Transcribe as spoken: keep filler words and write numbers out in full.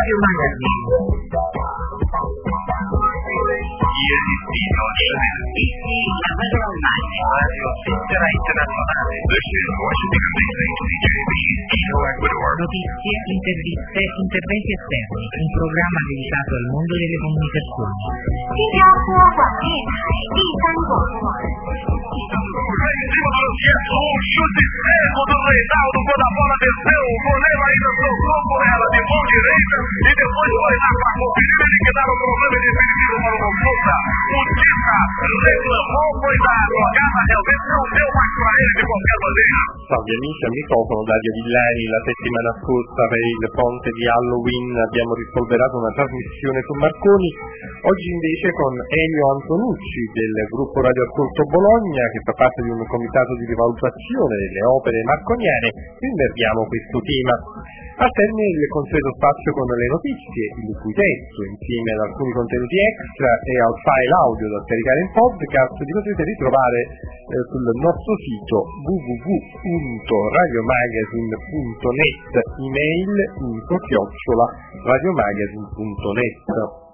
Radio Magazine. Il destino di la radio online, radio svizzera internazionale, listen Washington D C, C J B, Quito, Ecuador. Notizie, interviste, interventi esterni, un programma dedicato al mondo delle comunicazioni. 新加坡广电台第三广播。 Em cima do Luciano, um chute seco do Reinaldo, quando a bola desceu, o goleiro ainda soltou com ela de mão direita e depois foi lá para conferir, ele que dava problema de impedimento para o Bolsa. O Tita reclamou, foi da jogada, realmente não deu mais para ele de qualquer maneira. Salve amici, al microfono Dario Villani. La settimana scorsa per il ponte di Halloween abbiamo rispolverato una trasmissione su Marconi, oggi invece con Elio Antonucci del gruppo Radio Ascolto Bologna, che fa parte di un comitato di rivalutazione delle opere marconiane, rinverdiamo questo tema. Al termine il consueto spazio con le notizie, il cui testo, insieme ad alcuni contenuti extra e al file audio da scaricare in podcast, li potrete ritrovare eh, sul nostro sito w w w punto radiomagazine punto net, email info chiocciola radiomagazine punto net.